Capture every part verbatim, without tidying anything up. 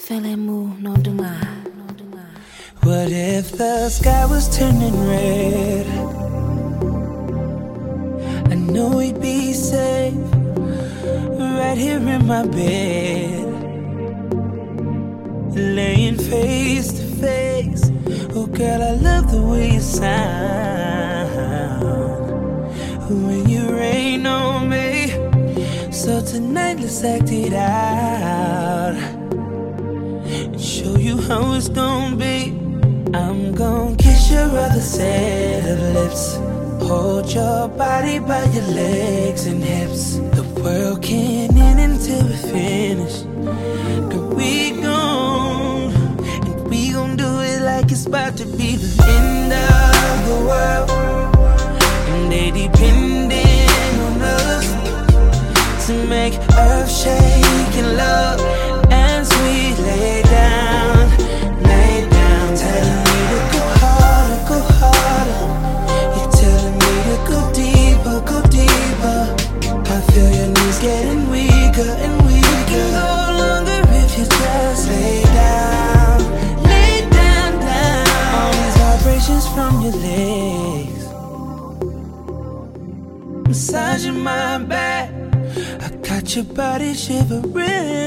Fais-les-mots, non demain. What if the sky was turning red? I know we'd be safe right here in my bed, laying face to face. Oh girl, I love the way you sound when you rain on me. So tonight let's act it out and show you how it's gonna be. I'm gonna kiss your other set of lips, hold your body by your legs and hips. The world can't end until we finish. Girl, we gon' and we gon' do it like it's about to be the end of the world, and they depending on us to make earth shake and love as we lay down, lay down, telling me to go harder, go harder. You're telling me to go deeper, go deeper. I feel your knees getting weaker and weaker. No longer if you just lay down, lay down, down. All these vibrations from your legs, massaging my back. I got your body shivering,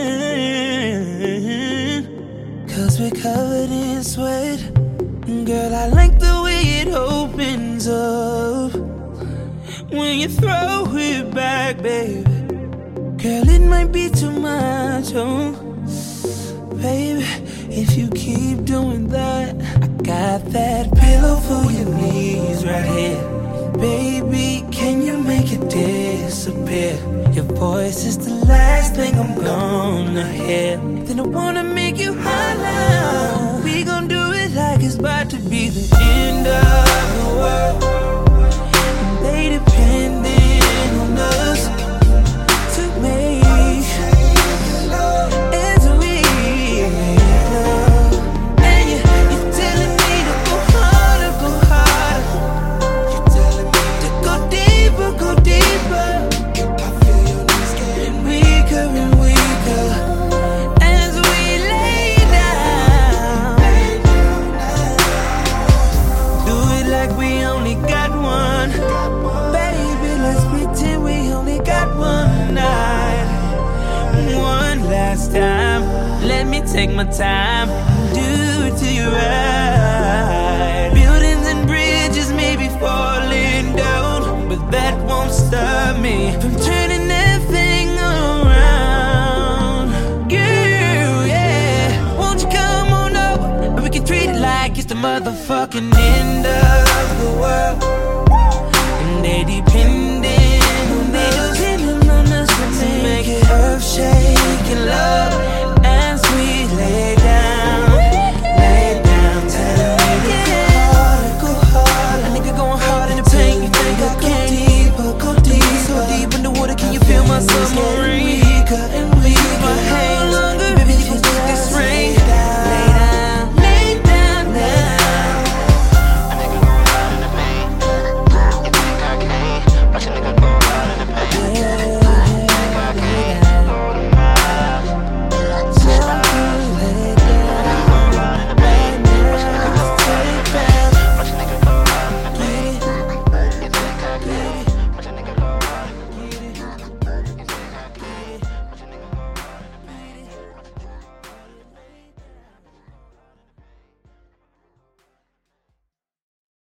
cause we're covered in sweat. Girl, I like the way it opens up when you throw it back, baby. Girl, it might be too much, oh baby, if you keep doing that. I got that pillow for your knees right here. Baby, can you make it disappear? Your voice is the last thing I'm gonna hear. Then I wanna make you holler. We gon' do it like it's about to be the end of the world, and they depending on us to make ends we love. And you, you're telling me to go harder, go harder. You're telling me to go deeper, go deeper. I feel your knees getting weaker and weaker as we lay down. Do it like we only got one. Baby, let's pretend we only got one night. One last time, let me take my time, do it to you right. Buildings and bridges may be falling down, but that won't stop me from turning